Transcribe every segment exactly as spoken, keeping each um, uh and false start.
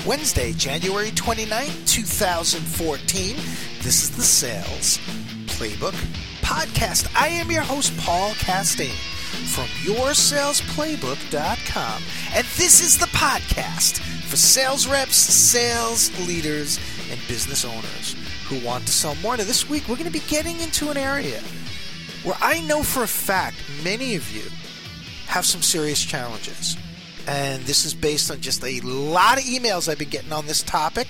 Wednesday, January twenty-ninth, twenty fourteen. This is the Sales Playbook Podcast. I am your host, Paul Castaigne, from your sales playbook dot com. And this is the podcast for sales reps, sales leaders, and business owners who want to sell more. Now, this week, we're going to be getting into an area where I know for a fact many of you have some serious challenges. And this is based on just a lot of emails I've been getting on this topic.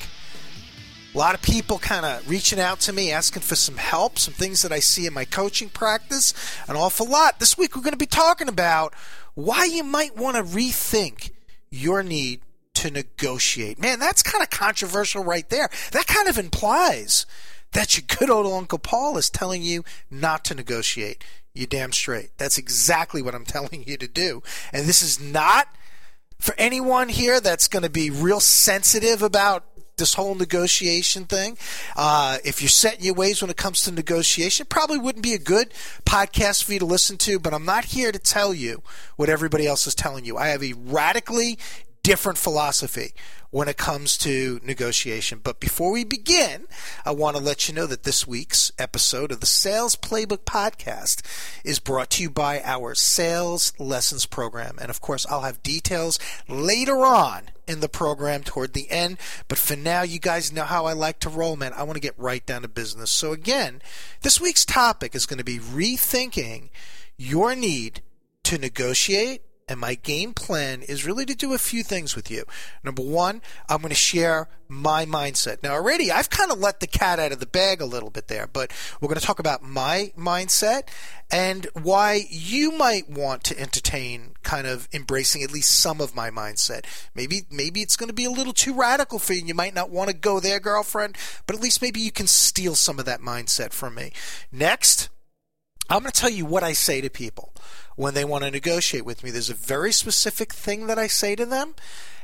A lot of people kind of reaching out to me, asking for some help, some things that I see in my coaching practice, an awful lot. This week we're going to be talking about why you might want to rethink your need to negotiate. Man, that's kind of controversial right there. That kind of implies that your good old Uncle Paul is telling you not to negotiate. You're damn straight. That's exactly what I'm telling you to do. And this is not for anyone here that's going to be real sensitive about this whole negotiation thing. Uh, if you're set in your ways when it comes to negotiation, probably wouldn't be a good podcast for you to listen to, but I'm not here to tell you what everybody else is telling you. I have a radically different philosophy when it comes to negotiation. But before we begin, I want to let you know that this week's episode of the Sales Playbook Podcast is brought to you by our Sales Lessons program. And of course, I'll have details later on in the program toward the end. But for now, you guys know how I like to roll, man. I want to get right down to business. So again, this week's topic is going to be rethinking your need to negotiate. And my game plan is really to do a few things with you. Number one, I'm going to share my mindset. Now, already, I've kind of let the cat out of the bag a little bit there, but we're going to talk about my mindset and why you might want to entertain kind of embracing at least some of my mindset. Maybe, maybe it's going to be a little too radical for you, and you might not want to go there, girlfriend, but at least maybe you can steal some of that mindset from me. Next, I'm going to tell you what I say to people when they want to negotiate with me. There's a very specific thing that I say to them,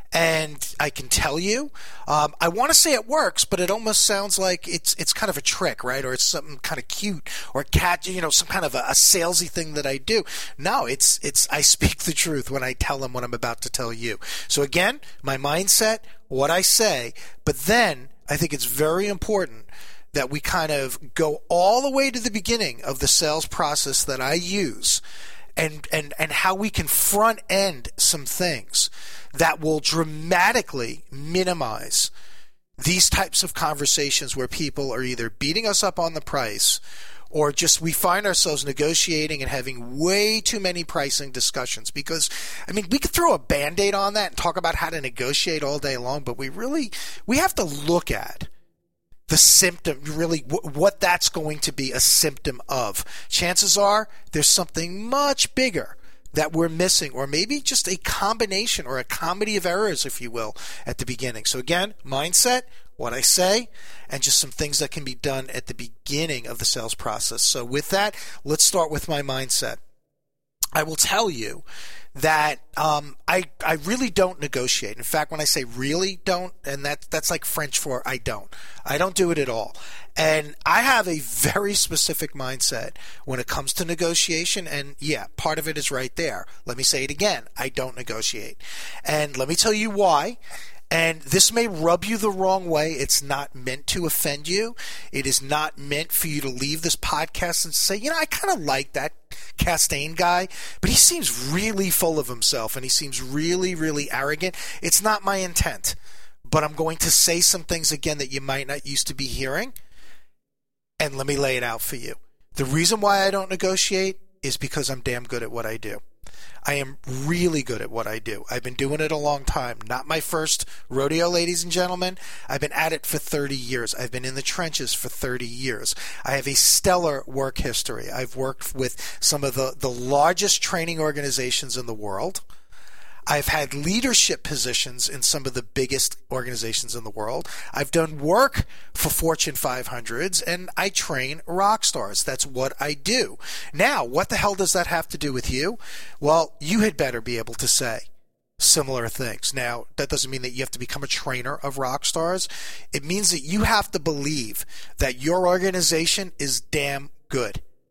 and I can tell you, um, I want to say it works, but it almost sounds like it's it's kind of a trick, right? Or it's something kind of cute, or cat, you know, some kind of a, a salesy thing that I do. No, it's it's I speak the truth when I tell them what I'm about to tell you. So again, my mindset, what I say, but then I think it's very important that we kind of go all the way to the beginning of the sales process that I use, and and and how we can front end some things that will dramatically minimize these types of conversations where people are either beating us up on the price, or just we find ourselves negotiating and having way too many pricing discussions. Because, I mean, we could throw a Band-Aid on that and talk about how to negotiate all day long, but we really, we have to look at the symptom, really what that's going to be a symptom of. Chances are there's something much bigger that we're missing, or maybe just a combination or a comedy of errors, if you will, at the beginning. So again, mindset, what I say, and just some things that can be done at the beginning of the sales process. So with that, let's start with my mindset. I will tell you that um, I I really don't negotiate. In fact, when I say really don't, and that that's like French for I don't. I don't do it at all. And I have a very specific mindset when it comes to negotiation. And yeah, part of it is right there. Let me say it again. I don't negotiate. And let me tell you why. And this may rub you the wrong way. It's not meant to offend you. It is not meant for you to leave this podcast and say, you know, I kind of like that Castaigne guy, but he seems really full of himself and he seems really, really arrogant. It's not my intent, but I'm going to say some things again that you might not used to be hearing. And let me lay it out for you. The reason why I don't negotiate is because I'm damn good at what I do. I am really good at what I do. I've been doing it a long time. Not my first rodeo, ladies and gentlemen. I've been at it for thirty years. I've been in the trenches for thirty years. I have a stellar work history. I've worked with some of the, the largest training organizations in the world. I've had leadership positions in some of the biggest organizations in the world. I've done work for Fortune five hundreds, and I train rock stars. That's what I do. Now, what the hell does that have to do with you? Well, you had better be able to say similar things. Now, that doesn't mean that you have to become a trainer of rock stars. It means that you have to believe that your organization is damn good.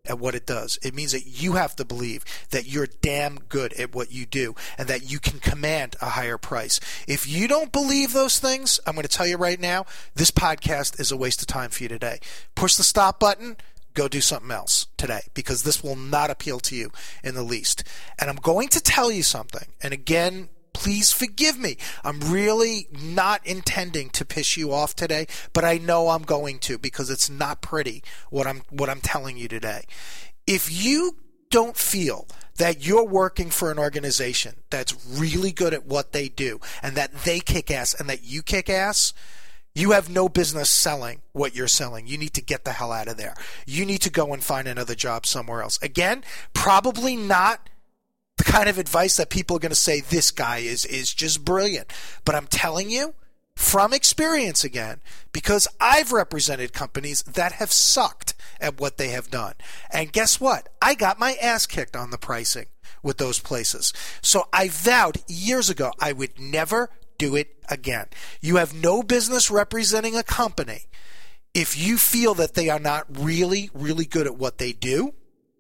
at what it does. It means that you have to believe that you're damn good at what you do and that you can command a higher price. If you don't believe those things, I'm going to tell you right now, this podcast is a waste of time for you today. Push the stop button. Go do something else today, because this will not appeal to you in the least. And I'm going to tell you something. And again, please forgive me. I'm really not intending to piss you off today, but I know I'm going to, because it's not pretty what I'm what I'm telling you today. If you don't feel that you're working for an organization that's really good at what they do and that they kick ass and that you kick ass, you have no business selling what you're selling. You need to get the hell out of there. You need to go and find another job somewhere else. Again, probably not the kind of advice that people are going to say, this guy is, is just brilliant. But I'm telling you from experience again, because I've represented companies that have sucked at what they have done. And guess what? I got my ass kicked on the pricing with those places. So I vowed years ago I would never do it again. You have no business representing a company if you feel that they are not really, really good at what they do.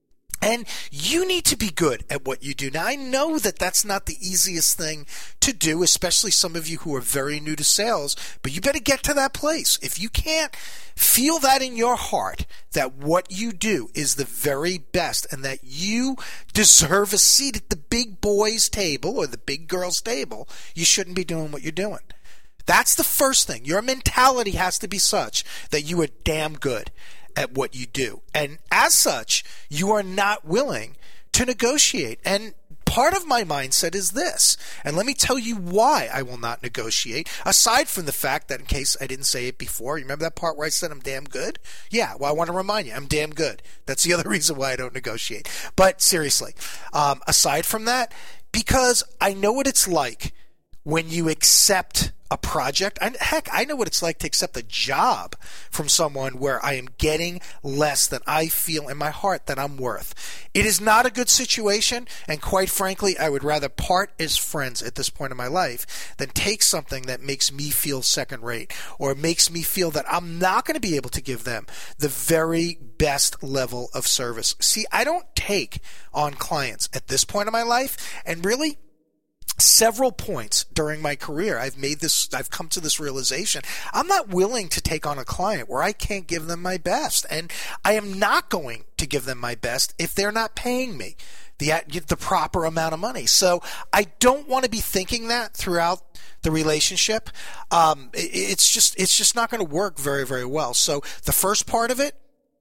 And you need to be good at what you do. Now, I know that that's not the easiest thing to do, especially some of you who are very new to sales, but you better get to that place. If you can't feel that in your heart, that what you do is the very best and that you deserve a seat at the big boys' table or the big girls' table, you shouldn't be doing what you're doing. That's the first thing. Your mentality has to be such that you are damn good at what you do. And as such, you are not willing to negotiate. And part of my mindset is this, and let me tell you why I will not negotiate, aside from the fact that, in case I didn't say it before, you remember that part where I said I'm damn good? Yeah, well, I want to remind you, I'm damn good. That's the other reason why I don't negotiate. But seriously, um, aside from that, because I know what it's like when you accept a project. I, heck, I know what it's like to accept a job from someone where I am getting less than I feel in my heart that I'm worth. It is not a good situation, and quite frankly, I would rather part as friends at this point in my life than take something that makes me feel second rate or makes me feel that I'm not going to be able to give them the very best level of service. See, I don't take on clients at this point in my life, and really, several points during my career, I've made this, I've come to this realization. I'm not willing to take on a client where I can't give them my best. And I am not going to give them my best if they're not paying me the, the proper amount of money. So I don't want to be thinking that throughout the relationship. Um, it, it's just, it's just not going to work very, very well. So the first part of it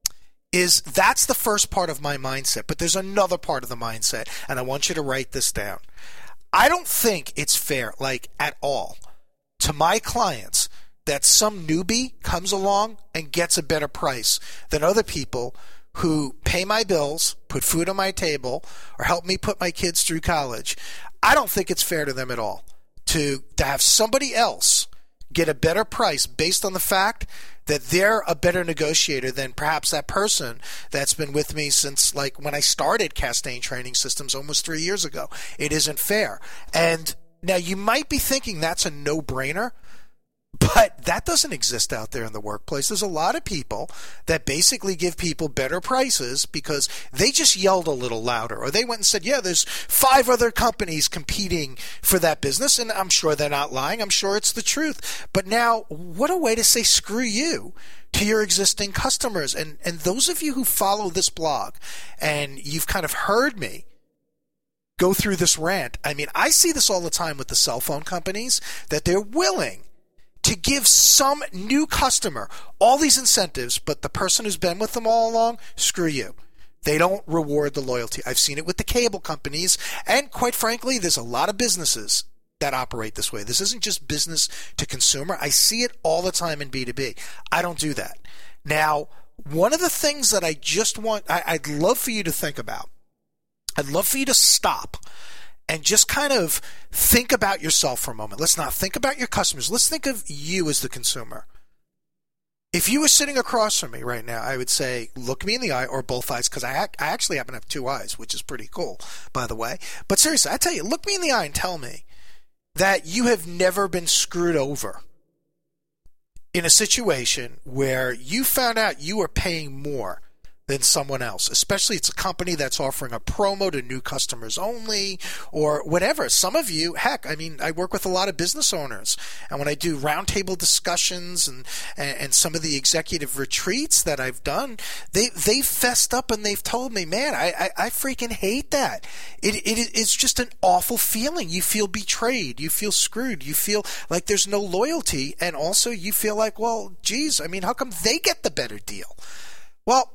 is that's the first part of my mindset. But there's another part of the mindset, and I want you to write this down. I don't think it's fair, like at all, to my clients that some newbie comes along and gets a better price than other people who pay my bills, put food on my table, or help me put my kids through college. I don't think it's fair to them at all to, to have somebody else get a better price based on the fact that they're a better negotiator than perhaps that person that's been with me since like when I started Castaigne Training Systems almost three years ago. It isn't fair. And now you might be thinking that's a no-brainer, but that doesn't exist out there in the workplace. There's a lot of people that basically give people better prices because they just yelled a little louder, or they went and said, yeah, there's five other companies competing for that business, and I'm sure they're not lying. I'm sure it's the truth. But now, what a way to say screw you to your existing customers. And, and those of you who follow this blog and you've kind of heard me go through this rant, I mean, I see this all the time with the cell phone companies, that they're willing to give some new customer all these incentives, but the person who's been with them all along, screw you. They don't reward the loyalty. I've seen it with the cable companies, and quite frankly, there's a lot of businesses that operate this way. This isn't just business to consumer. I see it all the time in B two B. I don't do that. Now, one of the things that I just want, I, I'd love for you to think about, I'd love for you to stop and just kind of think about yourself for a moment. Let's not think about your customers. Let's think of you as the consumer. If you were sitting across from me right now, I would say, look me in the eye, or both eyes, because I, I actually happen to have two eyes, which is pretty cool, by the way. But seriously, I tell you, look me in the eye and tell me that you have never been screwed over in a situation where you found out you were paying more than someone else, especially it's a company that's offering a promo to new customers only or whatever. Some of you, heck, I mean, I work with a lot of business owners, and when I do roundtable discussions and, and, and some of the executive retreats that I've done, they, they've fessed up and they've told me, man, I, I, I freaking hate that. It, it, it's just an awful feeling. You feel betrayed. You feel screwed. You feel like there's no loyalty. And also you feel like, well, geez, I mean, how come they get the better deal? Well,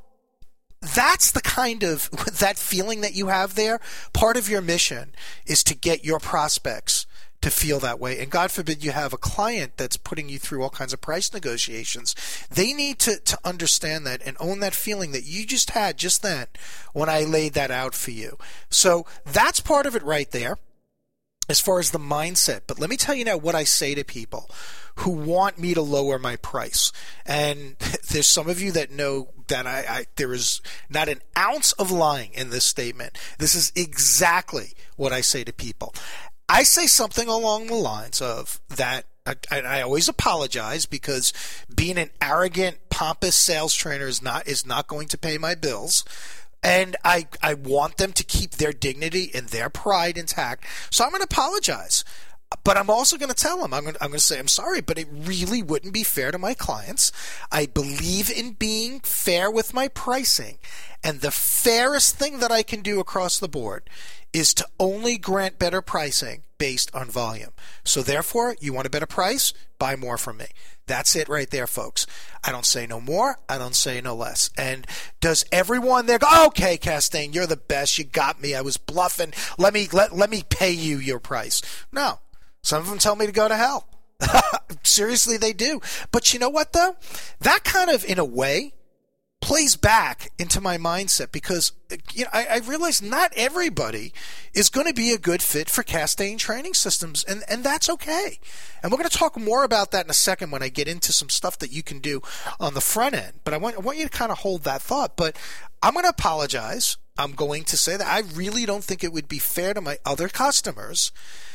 that's the kind of, that feeling that you have there. Part of your mission is to get your prospects to feel that way. And God forbid you have a client that's putting you through all kinds of price negotiations. They need to, to understand that and own that feeling that you just had just then when I laid that out for you. So that's part of it right there as far as the mindset. But let me tell you now what I say to people who want me to lower my price. And there's some of you that know that I, I there is not an ounce of lying in this statement. This is exactly what I say to people. I say something along the lines of that. I, I always apologize because being an arrogant, pompous sales trainer is not is not going to pay my bills. And I, I want them to keep their dignity and their pride intact. So I'm going to apologize. But I'm also going to tell them, I'm going, to, I'm going to say, I'm sorry, but it really wouldn't be fair to my clients. I believe in being fair with my pricing. And the fairest thing that I can do across the board is to only grant better pricing based on volume. So therefore, you want a better price? Buy more from me. That's it right there, folks. I don't say no more. I don't say no less. And does everyone there go, okay, Castaigne, you're the best. You got me. I was bluffing. Let me, let, let me pay you your price. No. Some of them tell me to go to hell. Seriously, they do. But you know what, though? That kind of, in a way, plays back into my mindset because you know I, I realize not everybody is going to be a good fit for Castaigne Training Systems, and, and that's okay. And we're going to talk more about that in a second when I get into some stuff that you can do on the front end. But I want, I want you to kind of hold that thought. But I'm going to apologize. I'm going to say that I really don't think it would be fair to my other customers.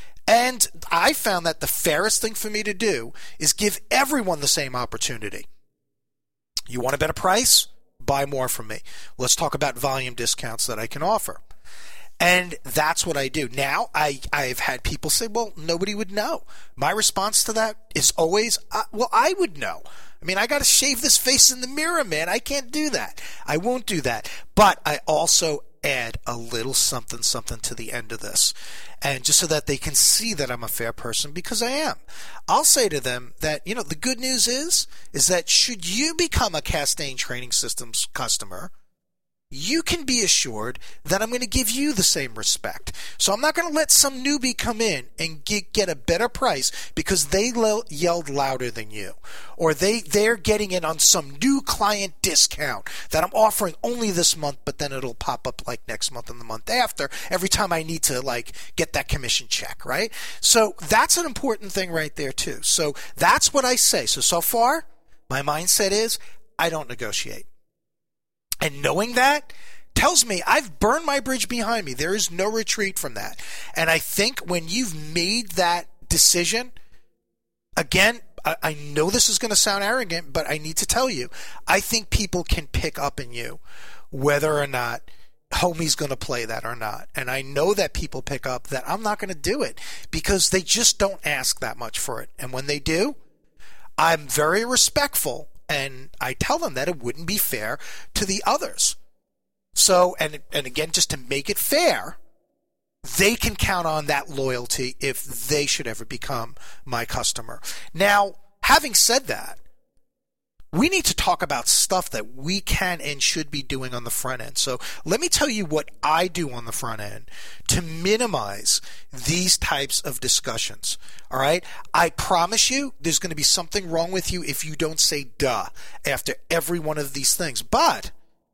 And I found that the fairest thing for me to do is give everyone the same opportunity. You want a better price? Buy more from me. Let's talk about volume discounts that I can offer. And that's what I do. Now, I, I've had people say, well, nobody would know. My response to that is always, uh, well, I would know. I mean, I got to shave this face in the mirror, man. I can't do that. I won't do that. But I also add a little something, something to the end of this. And just so that they can see that I'm a fair person, because I am. I'll say to them that, you know, the good news is, is that should you become a Castaigne Training Systems customer, you can be assured that I'm going to give you the same respect. So I'm not going to let some newbie come in and get, get a better price because they le- yelled louder than you. Or they, they're getting in on some new client discount that I'm offering only this month, but then it'll pop up like next month and the month after every time I need to like get that commission check, right? So that's an important thing right there too. So that's what I say. So, so far, my mindset is I don't negotiate. And knowing that tells me I've burned my bridge behind me. There is no retreat from that. And I think when you've made that decision, again, I, I know this is going to sound arrogant, but I need to tell you, I think people can pick up in you whether or not homie's going to play that or not. And I know that people pick up that I'm not going to do it because they just don't ask that much for it. And when they do, I'm very respectful. And I tell them that it wouldn't be fair to the others. So, and and again, just to make it fair, they can count on that loyalty if they should ever become my customer. Now, having said that, we need to talk about stuff that we can and should be doing on the front end. So let me tell you what I do on the front end to minimize these types of discussions. All right? I promise you there's going to be something wrong with you if you don't say duh after every one of these things. But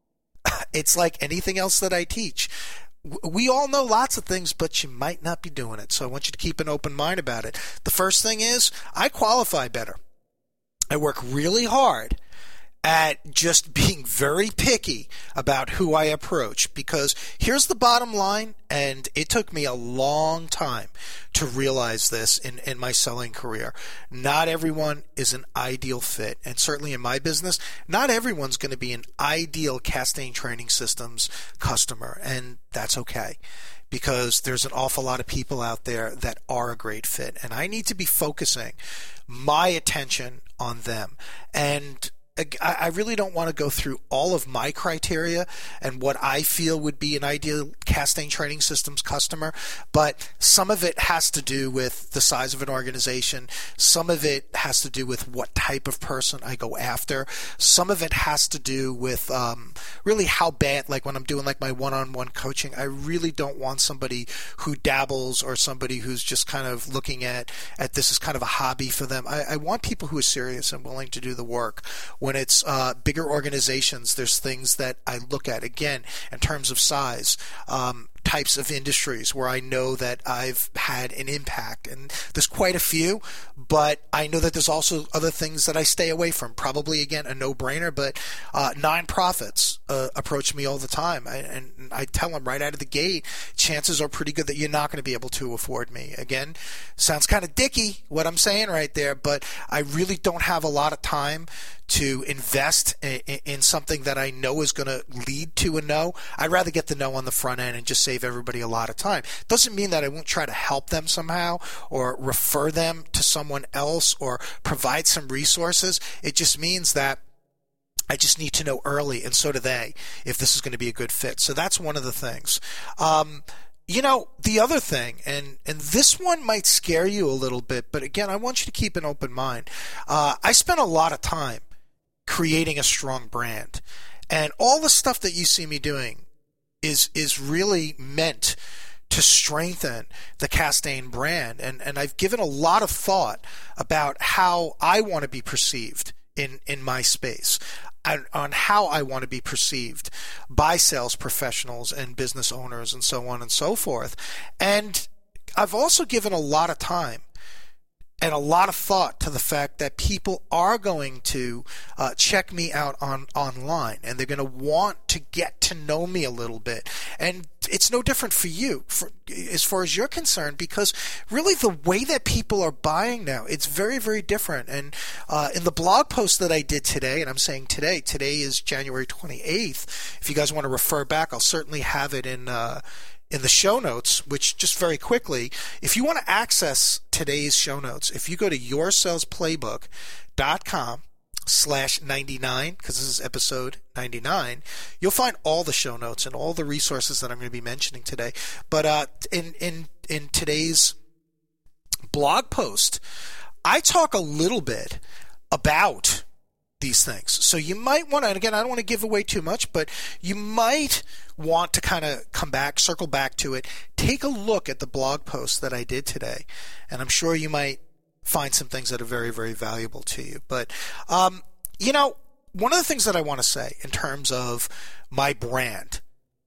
it's like anything else that I teach. We all know lots of things, but you might not be doing it. So I want you to keep an open mind about it. The first thing is I qualify better. I work really hard at just being very picky about who I approach, because here's the bottom line, and it took me a long time to to realize this in, in my selling career. Not everyone is an ideal fit. And certainly in my business, not everyone's going to be an ideal Castaigne Training Systems customer. And that's okay, because there's an awful lot of people out there that are a great fit. And I need to be focusing my attention on them. And I really don't want to go through all of my criteria and what I feel would be an ideal Castaigne Training Systems customer, but some of it has to do with the size of an organization. Some of it has to do with what type of person I go after. Some of it has to do with um, really how bad, like when I'm doing like my one-on-one coaching, I really don't want somebody who dabbles or somebody who's just kind of looking at, at this as kind of a hobby for them. I, I want people who are serious and willing to do the work. When it's uh, bigger organizations, there's things that I look at, again, in terms of size, um, types of industries where I know that I've had an impact. And there's quite a few, but I know that there's also other things that I stay away from. Probably, again, a no-brainer, but uh, nonprofits uh, approach me all the time. I, and I tell them right out of the gate, chances are pretty good that you're not going to be able to afford me. Again, sounds kind of dicky what I'm saying right there, but I really don't have a lot of time to invest in, in something that I know is going to lead to a no. I'd rather get the no on the front end and just save everybody a lot of time. Doesn't mean that I won't try to help them somehow or refer them to someone else or provide some resources. It just means that I just need to know early, and so do they, if this is going to be a good fit. So that's one of the things. Um, You know, the other thing, and, and this one might scare you a little bit, but again, I want you to keep an open mind. Uh, I spent a lot of time creating a strong brand, and all the stuff that you see me doing is is really meant to strengthen the Castaigne brand. And, and I've given a lot of thought about how I want to be perceived in, in my space, on, on how I want to be perceived by sales professionals and business owners and so on and so forth. And I've also given a lot of time and a lot of thought to the fact that people are going to uh, check me out on online, and they're going to want to get to know me a little bit. And it's no different for you, for, as far as you're concerned, because really the way that people are buying now, it's very, very different. And uh, in the blog post that I did today, and I'm saying today, today is January twenty-eighth. If you guys want to refer back, I'll certainly have it in uh, in the show notes, which just very quickly, if you want to access today's show notes, if you go to your sales playbook dot com slash ninety-nine, because this is episode ninety-nine, you'll find all the show notes and all the resources that I'm going to be mentioning today. But uh, in, in, in today's blog post, I talk a little bit about these things. So you might want to, and again, I don't want to give away too much, but you might want to kind of come back, circle back to it, take a look at the blog post that I did today, and I'm sure you might find some things that are very, very valuable to you. But, um, you know, one of the things that I want to say in terms of my brand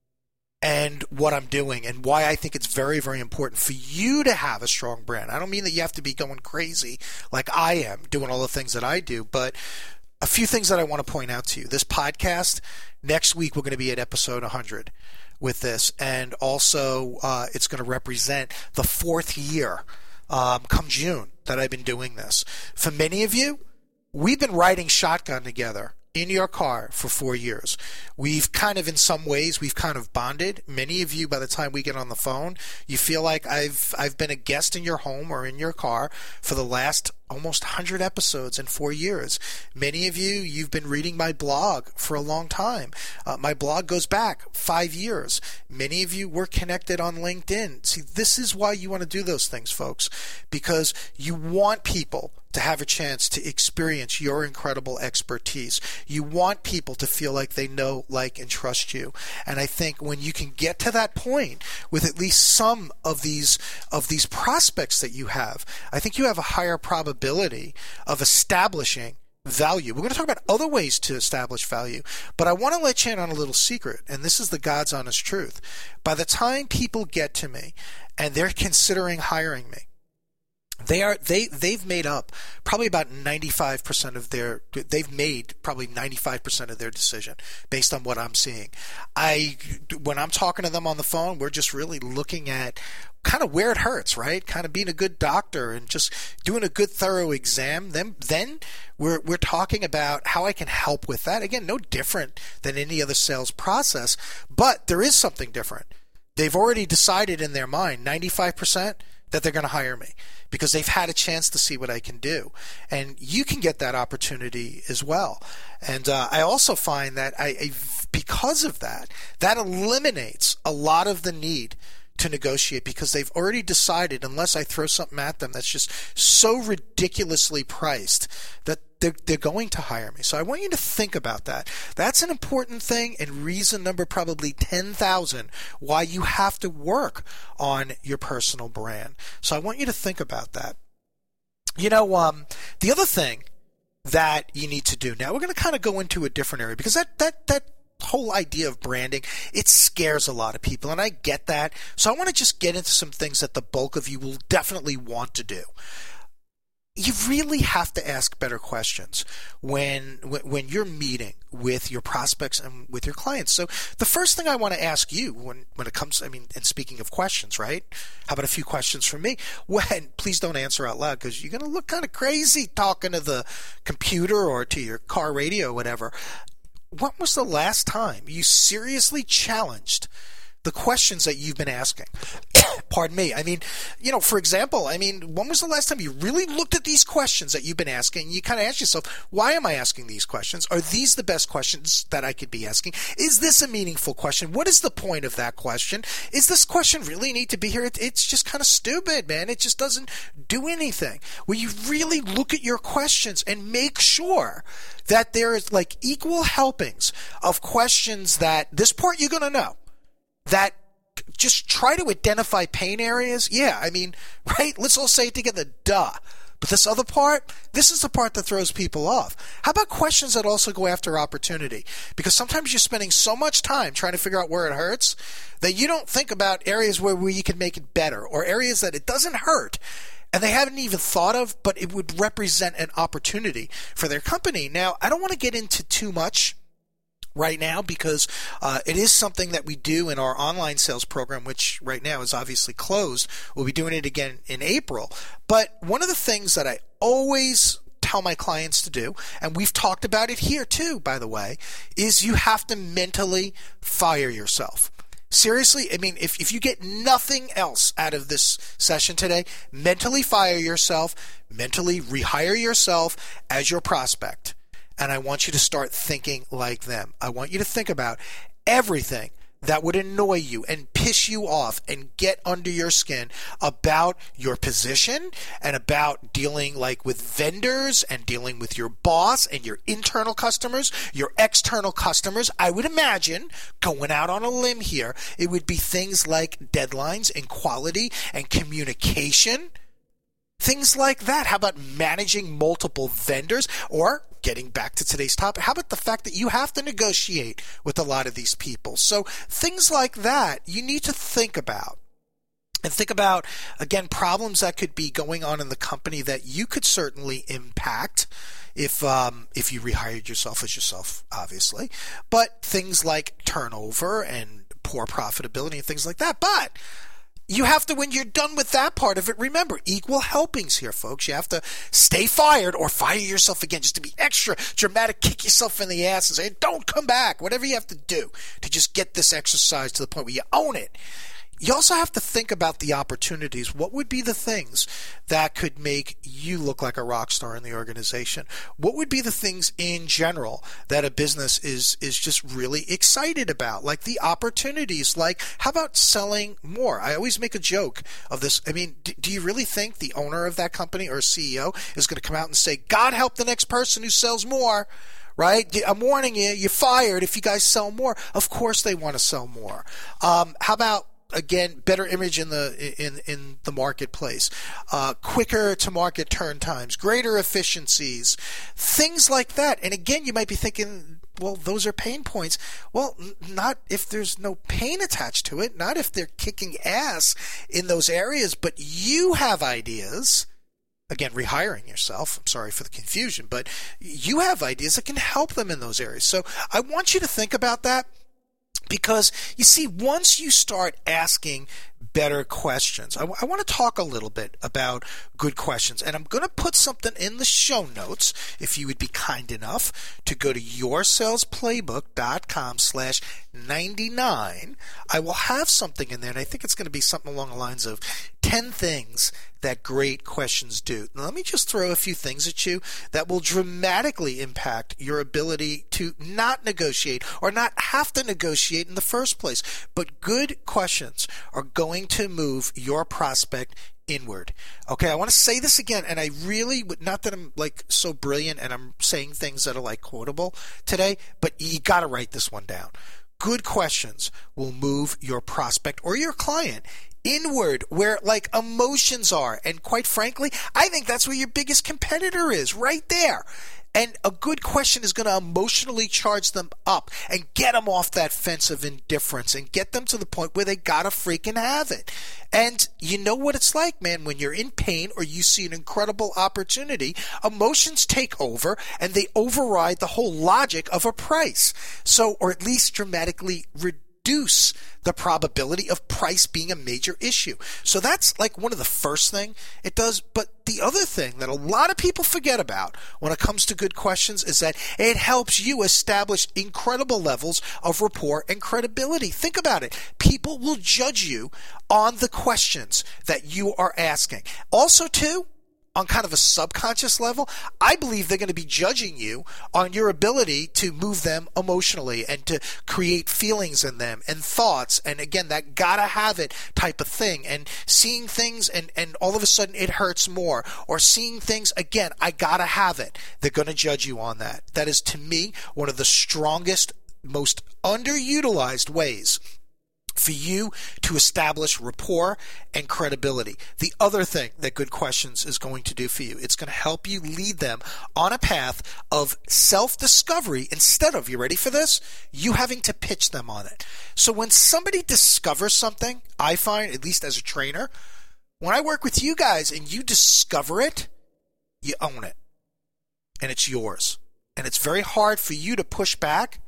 and what I'm doing and why I think it's very, very important for you to have a strong brand. I don't mean that you have to be going crazy like I am doing all the things that I do, but a few things that I want to point out to you. This podcast, next week we're going to be at episode one hundred with this, and also uh, it's going to represent the fourth year um, come June that I've been doing this. For many of you, we've been riding shotgun together in your car for four years. We've kind of, in some ways, we've kind of bonded. Many of you, by the time we get on the phone, you feel like I've I've been a guest in your home or in your car for the last almost one hundred episodes in four years. Many of you, you've been reading my blog for a long time. Uh, my blog goes back five years. Many of you were connected on LinkedIn. See, this is why you want to do those things, folks, because you want people to have a chance to experience your incredible expertise. You want people to feel like they know, like, and trust you. And I think when you can get to that point with at least some of these of these prospects that you have, I think you have a higher probability of establishing value. We're going to talk about other ways to establish value, but I want to let you in on a little secret, and this is the God's honest truth. By the time people get to me and they're considering hiring me, They are they they've made up probably about ninety-five percent of their they've made probably ninety-five percent of their decision based on what I'm seeing. I when I'm talking to them on the phone, we're just really looking at kind of where it hurts, right? Kind of being a good doctor and just doing a good thorough exam. Then, then we're we're talking about how I can help with that. Again, no different than any other sales process, but there is something different. They've already decided in their mind, ninety-five percent, that they're going to hire me because they've had a chance to see what I can do. And you can get that opportunity as well. And uh, I also find that I, I, because of that, that eliminates a lot of the need to negotiate because they've already decided, unless I throw something at them that's just so ridiculously priced, that they're, they're going to hire me. So I want you to think about that. That's an important thing and reason number probably ten thousand why you have to work on your personal brand. So I want you to think about that. You know, um, the other thing that you need to do now, we're going to kind of go into a different area because that, that, that, whole idea of branding, it scares a lot of people, and I get that. So I want to just get into some things that the bulk of you will definitely want to do. You really have to ask better questions when when you're meeting with your prospects and with your clients. So the first thing I want to ask you when, when it comes, I mean, and speaking of questions, right? How about a few questions from me? When, please don't answer out loud because you're going to look kind of crazy talking to the computer or to your car radio or whatever. When was the last time you seriously challenged the questions that you've been asking? Pardon me. I mean, you know, for example, I mean, when was the last time you really looked at these questions that you've been asking? You kind of ask yourself, why am I asking these questions? Are these the best questions that I could be asking? Is this a meaningful question? What is the point of that question? Is this question really need to be here? It, it's just kind of stupid, man. It just doesn't do anything. Where you really look at your questions and make sure that there is like equal helpings of questions that this part you're going to know, that just try to identify pain areas. Yeah, I mean, right? Let's all say it together, duh. But this other part, this is the part that throws people off. How about questions that also go after opportunity? Because sometimes you're spending so much time trying to figure out where it hurts that you don't think about areas where, where you can make it better or areas that it doesn't hurt and they haven't even thought of, but it would represent an opportunity for their company. Now, I don't want to get into too much right now because uh, it is something that we do in our online sales program, which right now is obviously closed. We'll be doing it again in April. But one of the things that I always tell my clients to do, and we've talked about it here too, by the way, is you have to mentally fire yourself. Seriously, I mean, if, if you get nothing else out of this session today, mentally fire yourself, mentally rehire yourself as your prospect. And I want you to start thinking like them. I want you to think about everything that would annoy you and piss you off and get under your skin about your position and about dealing like with vendors and dealing with your boss and your internal customers, your external customers. I would imagine, going out on a limb here, it would be things like deadlines and quality and communication. Things like that. How about managing multiple vendors? Or getting back to today's topic, how about the fact that you have to negotiate with a lot of these people? So things like that you need to think about. And think about, again, problems that could be going on in the company that you could certainly impact if um, if you rehired yourself as yourself, obviously. But things like turnover and poor profitability and things like that. But you have to, when you're done with that part of it, remember, equal helpings here, folks. You have to stay fired or fire yourself again, just to be extra dramatic, kick yourself in the ass and say, don't come back, whatever you have to do to just get this exercise to the point where you own it. You also have to think about the opportunities. What would be the things that could make you look like a rock star in the organization? What would be the things in general that a business is is just really excited about? Like the opportunities, like how about selling more? I always make a joke of this. I mean, do, do you really think the owner of that company or C E O is going to come out and say, God help the next person who sells more? Right? I'm warning you, you're fired if you guys sell more. Of course they want to sell more. Um, how about, again, better image in the in in the marketplace, uh, quicker to market turn times, greater efficiencies, things like that. And again, you might be thinking, well, those are pain points. Well, n- not if there's no pain attached to it, not if they're kicking ass in those areas, but you have ideas. Again, rehiring yourself. I'm sorry for the confusion, but you have ideas that can help them in those areas. So I want you to think about that. Because, you see, once you start asking better questions. I, w- I want to talk a little bit about good questions, and I'm going to put something in the show notes if you would be kind enough to go to yoursalesplaybook.com slash 99. I will have something in there, and I think it's going to be something along the lines of ten things that great questions do. Now, let me just throw a few things at you that will dramatically impact your ability to not negotiate or not have to negotiate in the first place. But good questions are going to move your prospect inward. Okay, I want to say this again, and I really would, not that I'm like so brilliant and I'm saying things that are like quotable today, but you got to write this one down. Good questions will move your prospect or your client inward, where like emotions are. And quite frankly, I think that's where your biggest competitor is, right there. And a good question is going to emotionally charge them up and get them off that fence of indifference and get them to the point where they got to freaking have it. And you know what it's like, man, when you're in pain or you see an incredible opportunity, emotions take over and they override the whole logic of a price. So, or at least dramatically reduce reduce the probability of price being a major issue. So that's like one of the first thing it does. But the other thing that a lot of people forget about when it comes to good questions is that it helps you establish incredible levels of rapport and credibility. Think about it. People will judge you on the questions that you are asking. Also, too, on kind of a subconscious level, I believe they're going to be judging you on your ability to move them emotionally and to create feelings in them and thoughts. And again, that gotta have it type of thing. And seeing things and, and all of a sudden it hurts more. Or seeing things, again, I gotta have it. They're going to judge you on that. That is, to me, one of the strongest, most underutilized ways for you to establish rapport and credibility. The other thing that good questions is going to do for you, it's going to help you lead them on a path of self-discovery instead of, you ready for this, you having to pitch them on it. So when somebody discovers something, I find, at least as a trainer, when I work with you guys and you discover it, you own it. And it's yours. And it's very hard for you to push back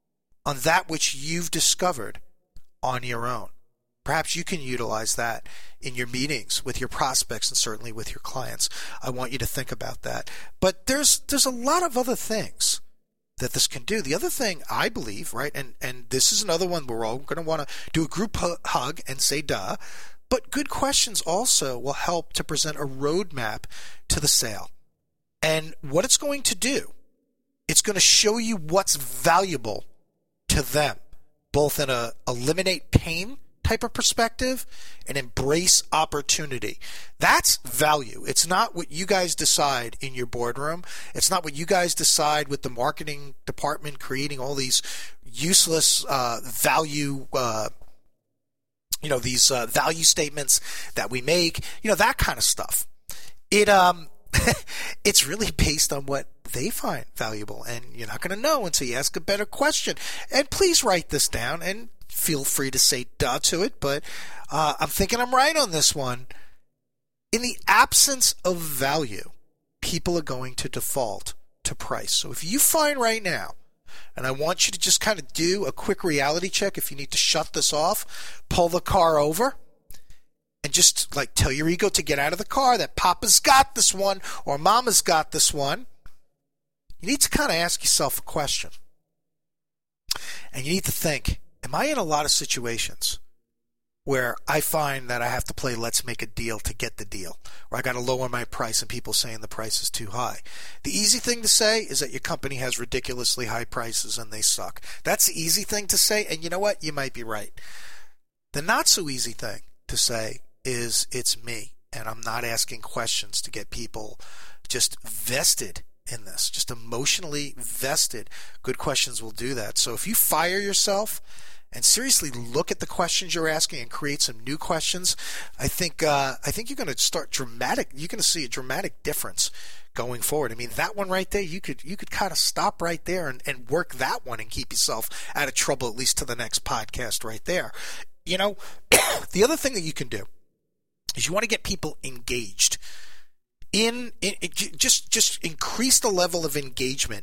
on that which you've discovered on your own. Perhaps you can utilize that in your meetings with your prospects and certainly with your clients. I want you to think about that. But there's there's a lot of other things that this can do. The other thing I believe, right, and, and this is another one we're all going to want to do a group hug and say duh, but good questions also will help to present a roadmap to the sale. And what it's going to do, it's going to show you what's valuable to them, both in a eliminate pain type of perspective and embrace opportunity. That's value. It's not what you guys decide in your boardroom. It's not what you guys decide with the marketing department creating all these useless uh, value, uh, you know, these uh, value statements that we make, you know, that kind of stuff. It um, it's really based on what they find valuable, and you're not going to know until you ask a better question. And please write this down and feel free to say duh to it, but uh, I'm thinking I'm right on this one. In the absence of value, people are going to default to price. So if you find right now, and I want you to just kind of do a quick reality check, if you need to shut this off, pull the car over, and just like tell your ego to get out of the car, that Papa's got this one or Mama's got this one. You need to kind of ask yourself a question. And you need to think, am I in a lot of situations where I find that I have to play let's make a deal to get the deal, or I got to lower my price and people saying the price is too high? The easy thing to say is that your company has ridiculously high prices and they suck. That's the easy thing to say, and you know what? You might be right. The not so easy thing to say is it's me, and I'm not asking questions to get people just vested in this, just emotionally vested. Good questions will do that. So if you fire yourself and seriously look at the questions you're asking and create some new questions, I think uh, I think you're going to start dramatic. You're going to see a dramatic difference going forward. I mean, that one right there, you could you could kind of stop right there and, and work that one and keep yourself out of trouble, at least to the next podcast right there. You know, the other thing that you can do is you want to get people engaged. In, in, in just just increase the level of engagement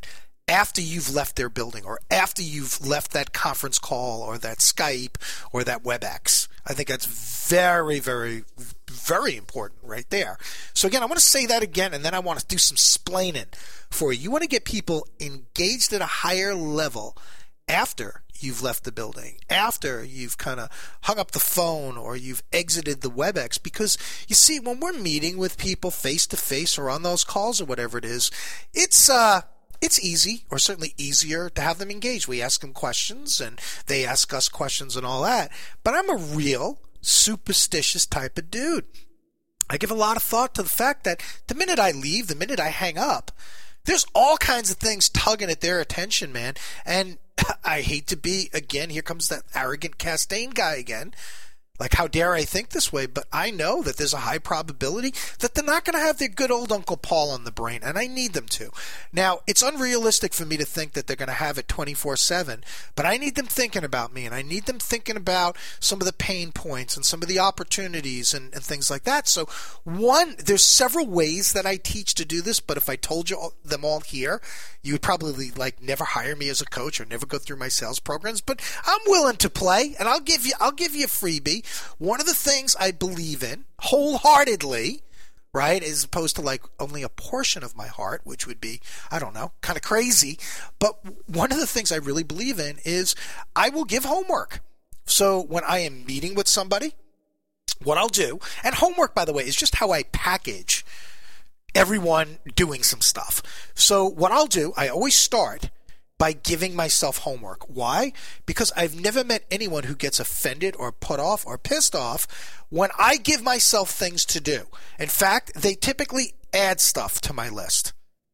after you've left their building or after you've left that conference call or that Skype or that WebEx. I think that's very, very, very important right there. So again, I want to say that again, and then I want to do some splaining for you. You want to get people engaged at a higher level after you've left the building, after you've kind of hung up the phone or you've exited the WebEx. Because you see, when we're meeting with people face to face or on those calls or whatever it is, it's uh it's easy, or certainly easier, to have them engaged. We ask them questions and they ask us questions and all that. But I'm a real superstitious type of dude. I give a lot of thought to the fact that the minute I leave, the minute I hang up, there's all kinds of things tugging at their attention, man. And I hate to be, again, here comes that arrogant Castaigne guy again. Like, how dare I think this way? But I know that there's a high probability that they're not going to have their good old Uncle Paul on the brain, and I need them to. Now, it's unrealistic for me to think that they're going to have it twenty-four seven, but I need them thinking about me, and I need them thinking about some of the pain points and some of the opportunities and, and things like that. So, one, there's several ways that I teach to do this, but if I told you all, them all here, you would probably, like, never hire me as a coach or never go through my sales programs, but I'm willing to play, and I'll give you, I'll give you a freebie. One of the things I believe in wholeheartedly, right, as opposed to like only a portion of my heart, which would be, I don't know, kind of crazy. But one of the things I really believe in is I will give homework. So when I am meeting with somebody, what I'll do, and homework, by the way, is just how I package everyone doing some stuff. So what I'll do, I always start by giving myself homework. Why? Because I've never met anyone who gets offended or put off or pissed off when I give myself things to do. In fact, they typically add stuff to my list.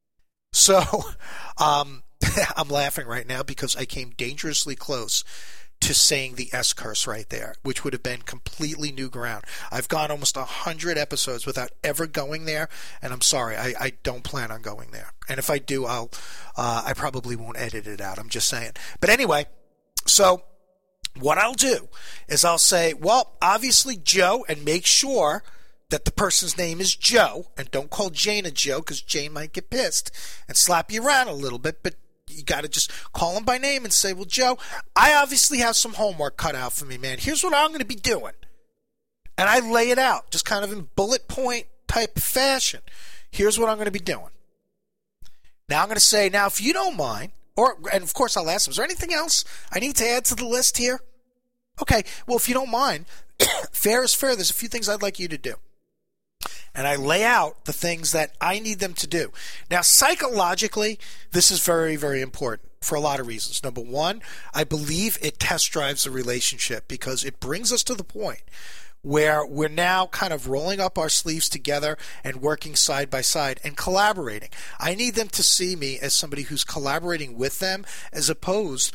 So um, I'm laughing right now because I came dangerously close to saying the S curse right there, which would have been completely new ground. I've gone almost one hundred episodes without ever going there, and I'm sorry, I, I don't plan on going there. And if I do, I'll, uh, I probably won't edit it out. I'm just saying. But anyway, so what I'll do is I'll say, well, obviously Joe, and make sure that the person's name is Joe, and don't call Jane a Joe because Jane might get pissed and slap you around a little bit, but you got to just call him by name and say, well, Joe, I obviously have some homework cut out for me, man. Here's what I'm going to be doing. And I lay it out just kind of in bullet point type of fashion. Here's what I'm going to be doing. Now I'm going to say, now, if you don't mind, or, and of course I'll ask them, is there anything else I need to add to the list here? Okay, well, if you don't mind, fair is fair. There's a few things I'd like you to do. And I lay out the things that I need them to do. Now, psychologically, this is very, very important for a lot of reasons. Number one, I believe it test drives the relationship because it brings us to the point where we're now kind of rolling up our sleeves together and working side by side and collaborating. I need them to see me as somebody who's collaborating with them as opposed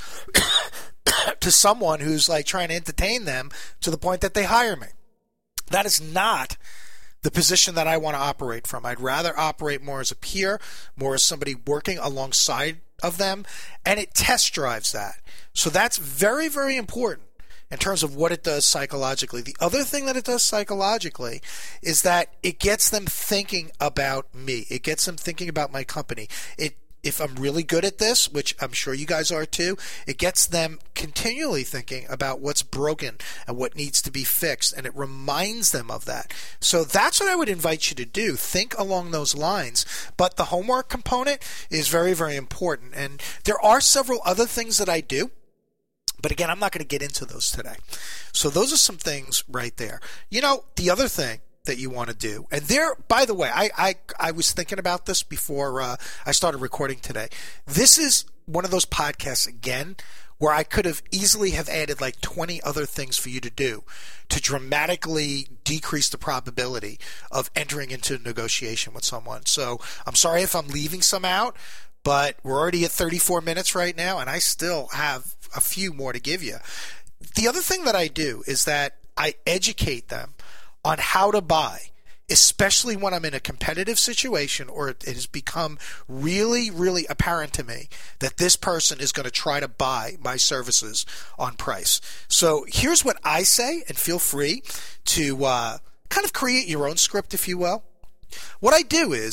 to someone who's like trying to entertain them to the point that they hire me. That is not the position that I want to operate from. I'd rather operate more as a peer, more as somebody working alongside of them, and it test drives that. So that's very, very important in terms of what it does psychologically. The other thing that it does psychologically is that it gets them thinking about me. It gets them thinking about my company. It If I'm really good at this, which I'm sure you guys are too, it gets them continually thinking about what's broken and what needs to be fixed, and it reminds them of that. So that's what I would invite you to do. Think along those lines. But the homework component is very, very important. And there are several other things that I do. But again, I'm not going to get into those today. So those are some things right there. You know, the other thing that you want to do, and there, by the way, I I, I was thinking about this before uh, I started recording today. This is one of those podcasts, again, where I could have easily have added like twenty other things for you to do to dramatically decrease the probability of entering into negotiation with someone. So I'm sorry if I'm leaving some out, but we're already at thirty-four minutes right now, and I still have a few more to give you. The other thing that I do is that I educate them on how to buy, especially when I'm in a competitive situation or it has become really, really apparent to me that this person is going to try to buy my services on price. So here's what I say, and feel free to uh, kind of create your own script, if you will. What I do is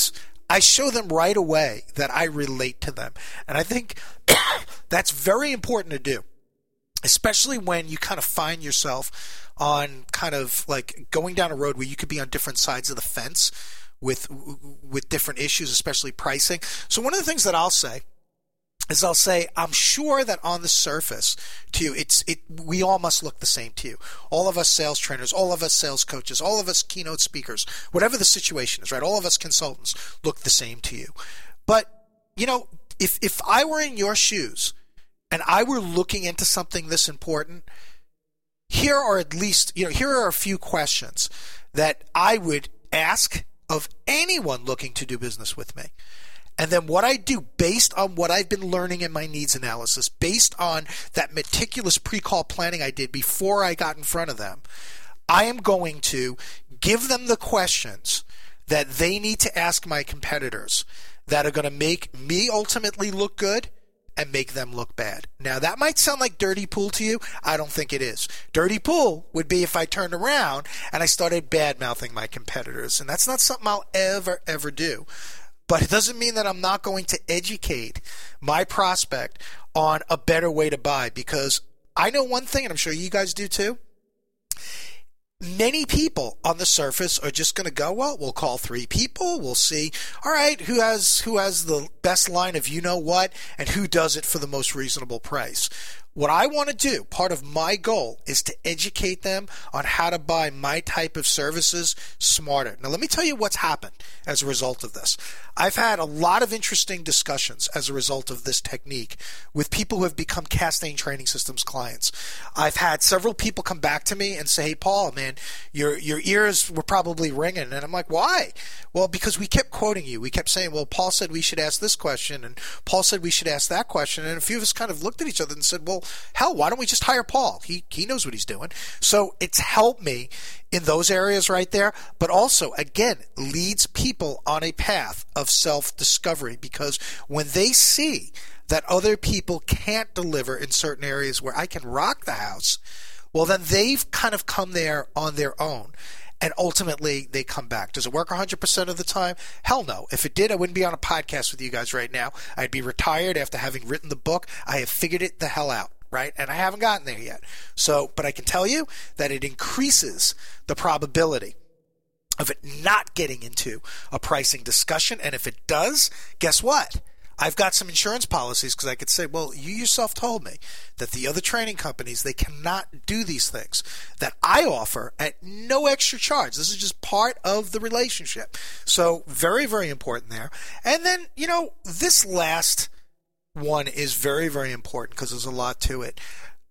I show them right away that I relate to them. And I think that's very important to do, especially when you kind of find yourself on kind of like going down a road where you could be on different sides of the fence with with different issues, especially pricing. So one of the things that I'll say is I'll say, I'm sure that on the surface to you, it's it we all must look the same to you. All of us sales trainers, all of us sales coaches, all of us keynote speakers, whatever the situation is, right? All of us consultants look the same to you. But, you know, if if I were in your shoes and I were looking into something this important, here are at least, you know, here are a few questions that I would ask of anyone looking to do business with me. And then what I do based on what I've been learning in my needs analysis, based on that meticulous pre-call planning I did before I got in front of them, I am going to give them the questions that they need to ask my competitors that are going to make me ultimately look good and make them look bad. Now, that might sound like dirty pool to you. I don't think it is. Dirty pool would be if I turned around and I started bad-mouthing my competitors, and that's not something I'll ever, ever do. But it doesn't mean that I'm not going to educate my prospect on a better way to buy, because I know one thing, and I'm sure you guys do too. Many people on the surface are just going to go, well, we'll call three people. We'll see, all right, who has who has the best line of you know what and who does it for the most reasonable price. What I want to do, part of my goal, is to educate them on how to buy my type of services smarter. Now, let me tell you what's happened as a result of this. I've had a lot of interesting discussions as a result of this technique with people who have become Castaigne Training Systems clients. I've had several people come back to me and say, hey, Paul, man, your your ears were probably ringing. And I'm like, why? Well, because we kept quoting you. We kept saying, well, Paul said we should ask this question, and Paul said we should ask that question. And a few of us kind of looked at each other and said, well, hell, why don't we just hire Paul? He he knows what he's doing. So it's helped me in those areas right there, but also, again, leads people on a path of self-discovery, because when they see that other people can't deliver in certain areas where I can rock the house, well, then they've kind of come there on their own. And ultimately, they come back. Does it work one hundred percent of the time? Hell no. If it did, I wouldn't be on a podcast with you guys right now. I'd be retired after having written the book. I have figured it the hell out, right? And I haven't gotten there yet. So, but I can tell you that it increases the probability of it not getting into a pricing discussion. And if it does, guess what? I've got some insurance policies, because I could say, well, you yourself told me that the other training companies, they cannot do these things that I offer at no extra charge. This is just part of the relationship. So very, very important there. And then, you know, this last one is very, very important because there's a lot to it.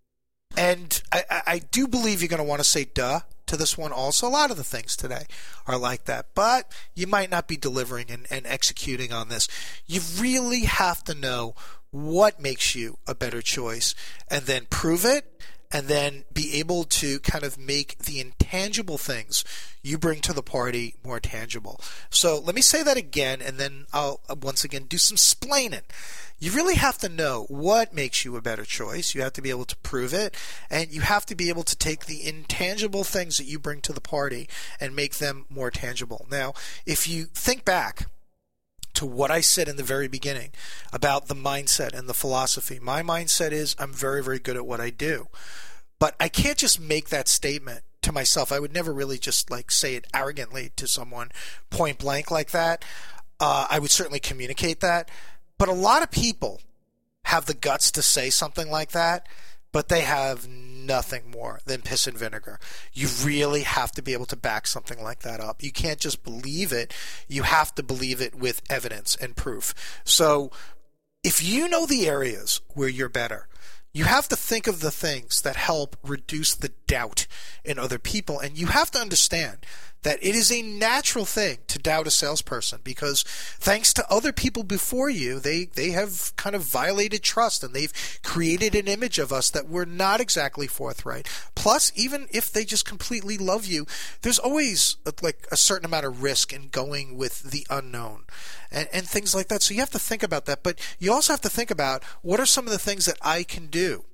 And I, I do believe you're going to want to say duh to this one also. A lot of the things today are like that, but you might not be delivering and, and executing on this. You really have to know what makes you a better choice and then prove it, and then be able to kind of make the intangible things you bring to the party more tangible. So let me say that again, and then I'll once again do some splaining. You really have to know what makes you a better choice. You have to be able to prove it, and you have to be able to take the intangible things that you bring to the party and make them more tangible. Now, if you think back to what I said in the very beginning about the mindset and the philosophy, my mindset is I'm very, very good at what I do. But I can't just make that statement to myself. I would never really just like say it arrogantly to someone point blank like that. Uh, I would certainly communicate that. But a lot of people have the guts to say something like that, but they have nothing more than piss and vinegar. You really have to be able to back something like that up. You can't just believe it. You have to believe it with evidence and proof. So if you know the areas where you're better, you have to think of the things that help reduce the doubt in other people. And you have to understand that it is a natural thing to doubt a salesperson, because thanks to other people before you, they, they have kind of violated trust, and they've created an image of us that we're not exactly forthright. Plus, even if they just completely love you, there's always a, like a certain amount of risk in going with the unknown and, and things like that. So you have to think about that. But you also have to think about, what are some of the things that I can do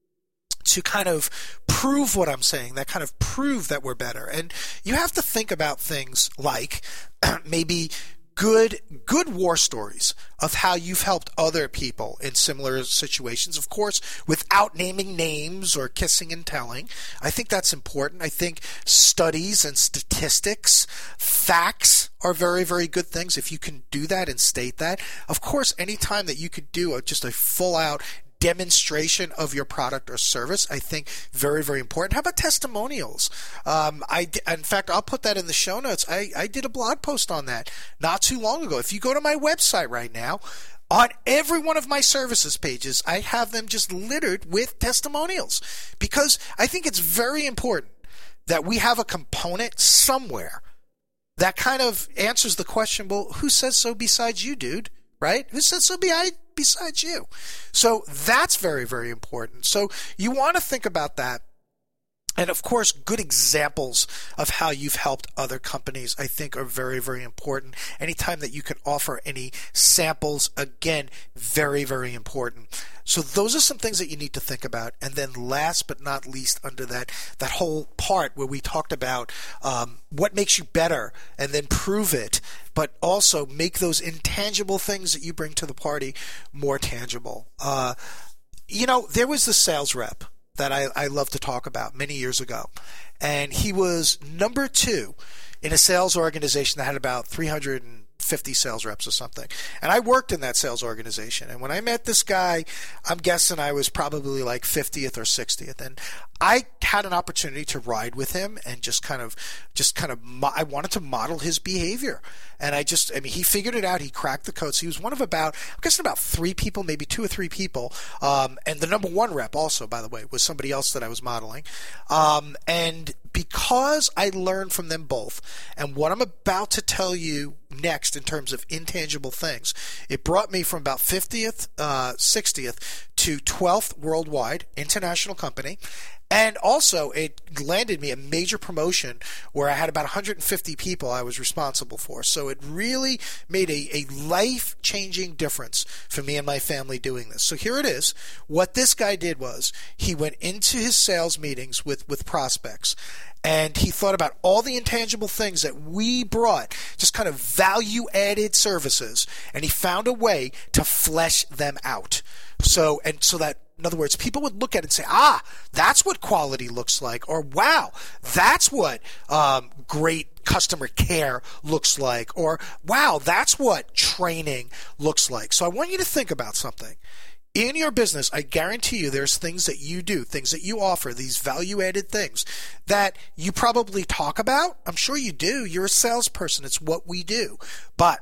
to kind of prove what I'm saying, that kind of prove that we're better. And you have to think about things like maybe good good war stories of how you've helped other people in similar situations, of course, without naming names or kissing and telling. I think that's important. I think studies and statistics, facts are very, very good things if you can do that and state that. Of course, anytime that you could do a, just a full-out demonstration of your product or service, I think very, very important. How about testimonials? Um, I, in fact, I'll put that in the show notes. I, I did a blog post on that not too long ago. If you go to my website right now, on every one of my services pages, I have them just littered with testimonials, because I think it's very important that we have a component somewhere that kind of answers the question, well, who says so besides you, dude? Right? Who says so behind, besides you? So that's very, very important. So you want to think about that. And of course, good examples of how you've helped other companies, I think, are very, very important. Anytime that you can offer any samples, again, very, very important. So those are some things that you need to think about. And then last but not least, under that, that whole part where we talked about um, what makes you better and then prove it, but also make those intangible things that you bring to the party more tangible. Uh, you know, there was the sales rep that I, I love to talk about many years ago. And he was number two in a sales organization that had about three hundred fifty sales reps or something. And I worked in that sales organization. And when I met this guy, I'm guessing I was probably like fiftieth or sixtieth. And I had an opportunity to ride with him and just kind of, just kind of, I wanted to model his behavior. And I just, I mean, he figured it out. He cracked the code. So he was one of about, I'm guessing about three people, maybe two or three people. Um, and the number one rep also, by the way, was somebody else that I was modeling. Um, and because I learned from them both, and what I'm about to tell you next in terms of intangible things, it brought me from about fiftieth, uh, sixtieth to twelfth worldwide, international company. And also, it landed me a major promotion where I had about one hundred fifty people I was responsible for. So it really made a, a life-changing difference for me and my family doing this. So here it is. What this guy did was he went into his sales meetings with, with prospects, and he thought about all the intangible things that we brought, just kind of value-added services, and he found a way to flesh them out. So, and so that, in other words, people would look at it and say, ah, that's what quality looks like, or wow, that's what um, great customer care looks like, or wow, that's what training looks like. So I want you to think about something. In your business, I guarantee you there's things that you do, things that you offer, these value-added things that you probably talk about. I'm sure you do. You're a salesperson. It's what we do. But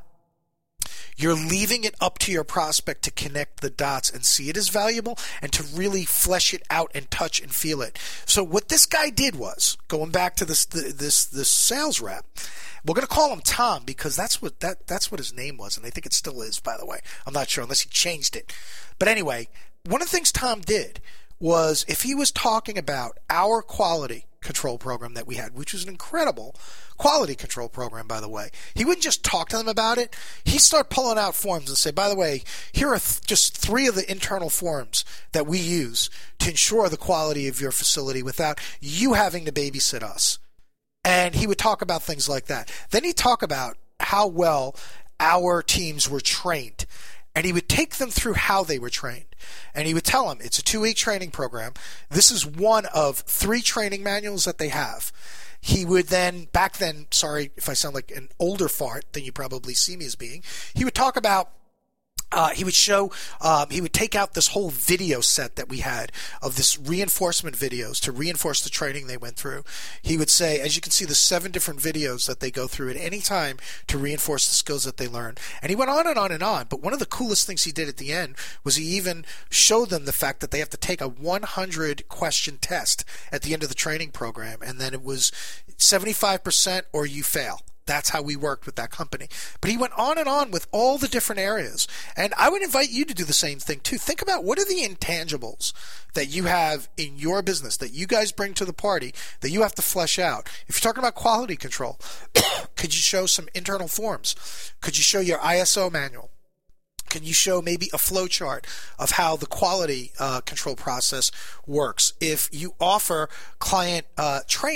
you're leaving it up to your prospect to connect the dots and see it as valuable and to really flesh it out and touch and feel it. So what this guy did was, going back to this this this sales rep, we're going to call him Tom because that's what that that's what his name was, and I think it still is, by the way. I'm not sure unless he changed it. But anyway, one of the things Tom did was, if he was talking about our quality control program that we had, which was an incredible quality control program, by the way, he wouldn't just talk to them about it. He'd start pulling out forms and say, by the way, here are th- just three of the internal forms that we use to ensure the quality of your facility without you having to babysit us. And he would talk about things like that. Then he'd talk about how well our teams were trained. And he would take them through how they were trained. And he would tell them, it's a two-week training program. This is one of three training manuals that they have. He would then, back then, sorry if I sound like an older fart than you probably see me as being, he would talk about Uh, he would show, um, he would take out this whole video set that we had of this reinforcement videos to reinforce the training they went through. He would say, as you can see, the seven different videos that they go through at any time to reinforce the skills that they learn. And he went on and on and on. But one of the coolest things he did at the end was he even showed them the fact that they have to take a one hundred question test at the end of the training program. And then it was seventy-five percent or you fail. That's how we worked with that company. But he went on and on with all the different areas. And I would invite you to do the same thing too. Think about, what are the intangibles that you have in your business that you guys bring to the party that you have to flesh out? If you're talking about quality control, could you show some internal forms? Could you show your I S O manual? Can you show maybe a flow chart of how the quality uh, control process works? If you offer client uh, training,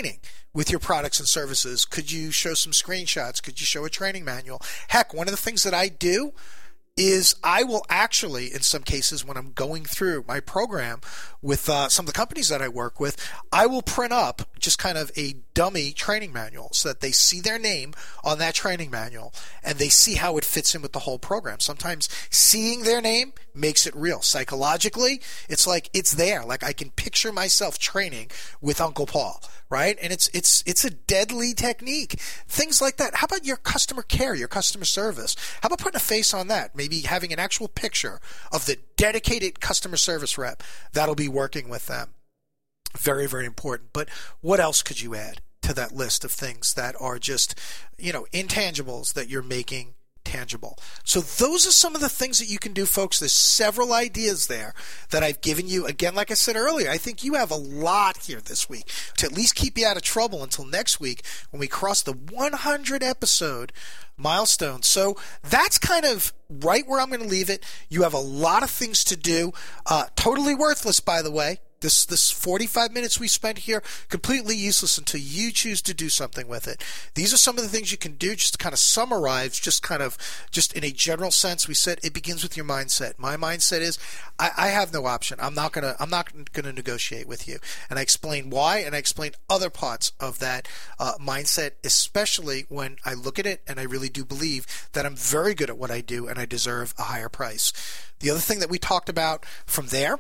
with your products and services? Could you show some screenshots? Could you show a training manual? Heck, one of the things that I do is I will actually, in some cases, when I'm going through my program with uh, some of the companies that I work with, I will print up just kind of a dummy training manual so that they see their name on that training manual and they see how it fits in with the whole program. Sometimes seeing their name makes it real. Psychologically, it's like it's there. Like I can picture myself training with Uncle Paul, right? And it's it's it's a deadly technique. Things like that. How about your customer care, your customer service? How about putting a face on that? Maybe having an actual picture of the dedicated customer service rep that'll be working with them. Very, very important. But what else could you add to that list of things that are just, you know, intangibles that you're making tangible? So those are some of the things that you can do, folks. There's several ideas there that I've given you. Again, like I said earlier, I think you have a lot here this week to at least keep you out of trouble until next week when we cross the one hundred episode milestone. So that's kind of right where I'm going to leave it. You have a lot of things to do. Uh, totally worthless, by the way. This this forty-five minutes we spent here, completely useless until you choose to do something with it. These are some of the things you can do just to kind of summarize, just kind of, just in a general sense. We said it begins with your mindset. My mindset is I, I have no option. I'm not gonna I'm not gonna negotiate with you. And I explain why, and I explain other parts of that uh, mindset, especially when I look at it and I really do believe that I'm very good at what I do and I deserve a higher price. The other thing that we talked about from there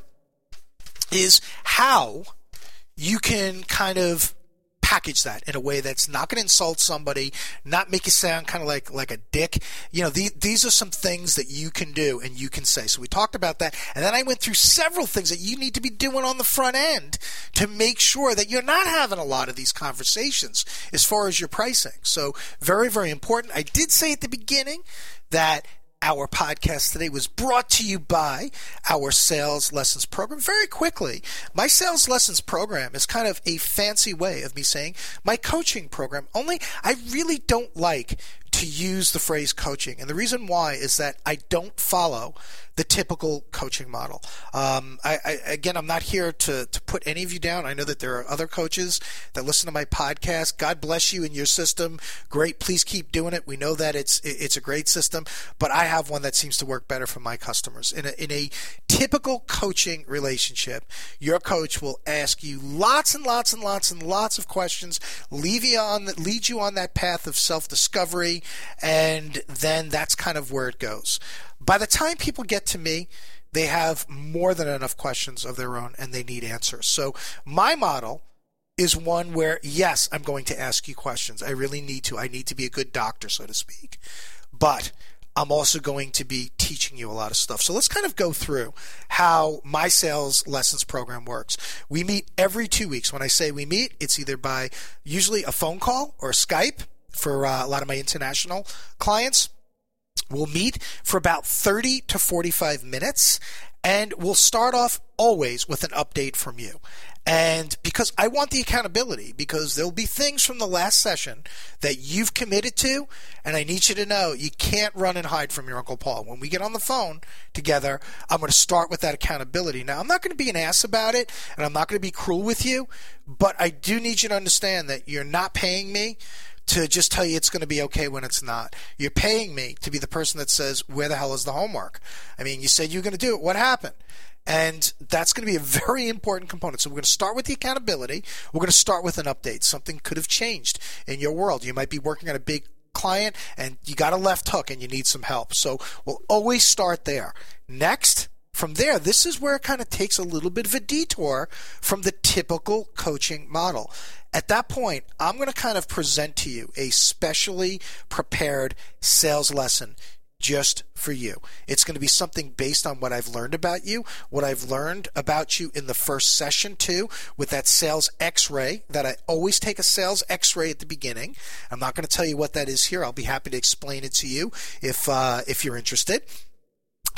is how you can kind of package that in a way that's not going to insult somebody, not make you sound kind of like, like a dick. You know, the, these are some things that you can do and you can say. So we talked about that. And then I went through several things that you need to be doing on the front end to make sure that you're not having a lot of these conversations as far as your pricing. So very, very important. I did say at the beginning that our podcast today was brought to you by our Sales Lessons program. Very quickly, my Sales Lessons program is kind of a fancy way of me saying my coaching program, only I really don't like to use the phrase coaching. And the reason why is that I don't follow the typical coaching model. Um, I, I, again, I'm not here to, to put any of you down. I know that there are other coaches that listen to my podcast. God bless you in your system. Great. Please keep doing it. We know that it's it's a great system, but I have one that seems to work better for my customers. In a, in a typical coaching relationship, your coach will ask you lots and lots and lots and lots of questions, leave you on, lead you on that path of self-discovery, and then that's kind of where it goes. By the time people get to me, they have more than enough questions of their own and they need answers. So my model is one where, yes, I'm going to ask you questions. I really need to. I need to be a good doctor, so to speak. But I'm also going to be teaching you a lot of stuff. So let's kind of go through how my Sales Lessons program works. We meet every two weeks. When I say we meet, it's either by usually a phone call or Skype for uh, a lot of my international clients. We'll meet for about thirty to forty-five minutes, and we'll start off always with an update from you. And because I want the accountability, because there'll be things from the last session that you've committed to, and I need you to know you can't run and hide from your Uncle Paul. When we get on the phone together, I'm going to start with that accountability. Now, I'm not going to be an ass about it, and I'm not going to be cruel with you, but I do need you to understand that you're not paying me to just tell you it's going to be okay when it's not. You're paying me to be the person that says, where the hell is the homework? I mean, you said you were going to do it. What happened? And that's going to be a very important component. So we're going to start with the accountability. We're going to start with an update. Something could have changed in your world. You might be working on a big client and you got a left hook and you need some help. So we'll always start there. Next, from there, this is where it kind of takes a little bit of a detour from the typical coaching model. At that point, I'm going to kind of present to you a specially prepared sales lesson just for you. It's going to be something based on what I've learned about you, what I've learned about you in the first session too, with that sales x-ray, that I always take a sales x-ray at the beginning. I'm not going to tell you what that is here. I'll be happy to explain it to you if uh, if you're interested.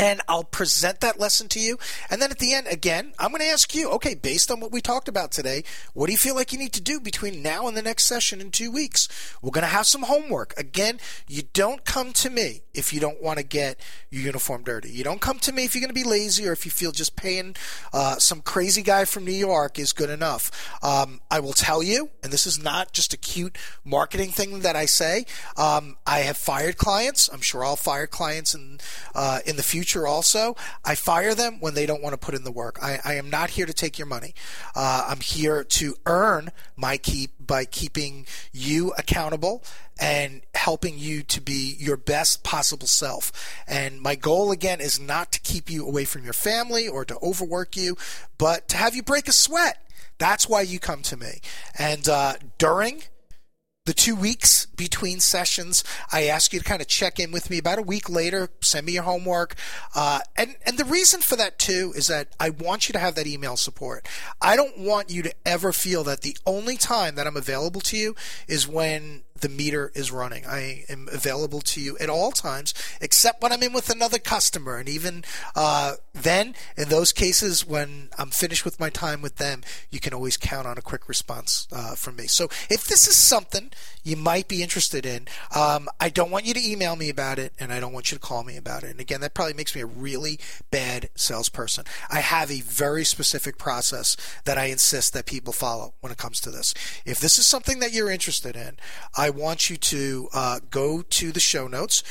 And I'll present that lesson to you. And then at the end, again, I'm going to ask you, okay, based on what we talked about today, what do you feel like you need to do between now and the next session in two weeks? We're going to have some homework. Again, you don't come to me if you don't want to get your uniform dirty. You don't come to me if you're going to be lazy or if you feel just paying uh, some crazy guy from New York is good enough. Um, I will tell you, and this is not just a cute marketing thing that I say, um, I have fired clients. I'm sure I'll fire clients in, uh, in the future. Also, I fire them when they don't want to put in the work. I, I am not here to take your money. Uh, I'm here to earn my keep by keeping you accountable and helping you to be your best possible self. And my goal, again, is not to keep you away from your family or to overwork you, but to have you break a sweat. That's why you come to me. And uh, during the two weeks between sessions, I ask you to kind of check in with me about a week later, send me your homework. Uh, and, and the reason for that, too, is that I want you to have that email support. I don't want you to ever feel that the only time that I'm available to you is when the meter is running. I am available to you at all times, except when I'm in with another customer. And even uh, then, in those cases, when I'm finished with my time with them, you can always count on a quick response uh, from me. So if this is something you might be interested in, um, I don't want you to email me about it, and I don't want you to call me about it. And again, that probably makes me a really bad salesperson. I have a very specific process that I insist that people follow when it comes to this. If this is something that you're interested in, I want you to uh, go to the show notes,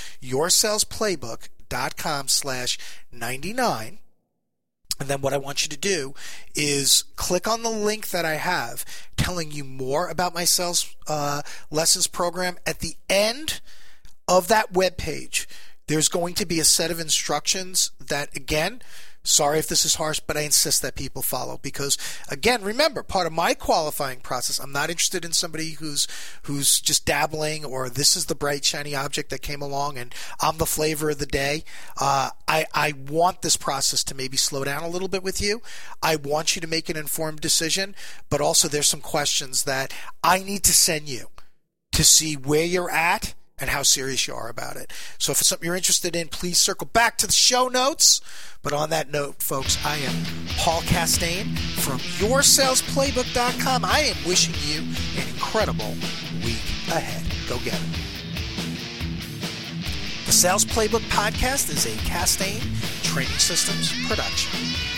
yoursalesplaybook.com slash 99. And then what I want you to do is click on the link that I have telling you more about my sales uh, lessons program. At the end of that webpage, there's going to be a set of instructions that, again, sorry if this is harsh, but I insist that people follow because, again, remember, part of my qualifying process, I'm not interested in somebody who's who's just dabbling or this is the bright, shiny object that came along and I'm the flavor of the day. Uh, I, I want this process to maybe slow down a little bit with you. I want you to make an informed decision, but also there's some questions that I need to send you to see where you're at and how serious you are about it. So if it's something you're interested in, please circle back to the show notes. But on that note, folks, I am Paul Castaigne from your sales playbook dot com. I am wishing you an incredible week ahead. Go get it. The Sales Playbook Podcast is a Castaigne Training Systems production.